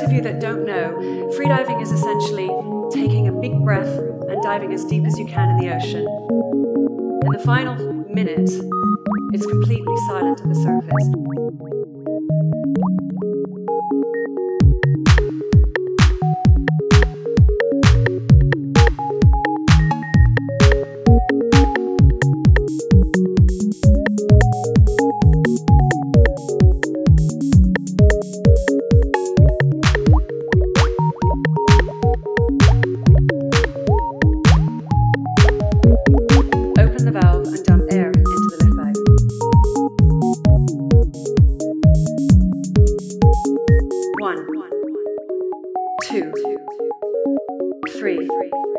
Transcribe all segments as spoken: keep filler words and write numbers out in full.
of you that don't know, freediving is essentially taking a big breath and diving as deep as you can in the ocean. In the final minute, it's completely silent at the surface. Open the valve and dump air into the lift bag. One, two, three.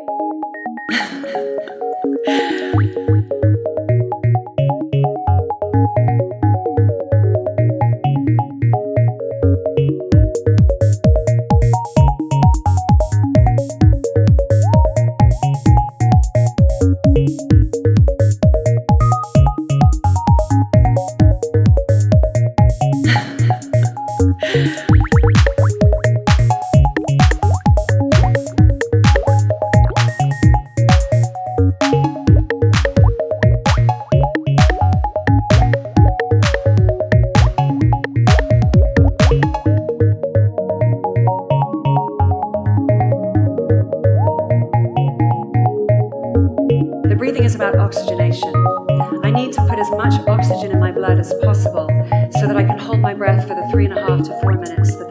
The breathing is about oxygenation. I need to put as much oxygen in my blood as possible so that I can hold my breath for the three and a half to four minutes that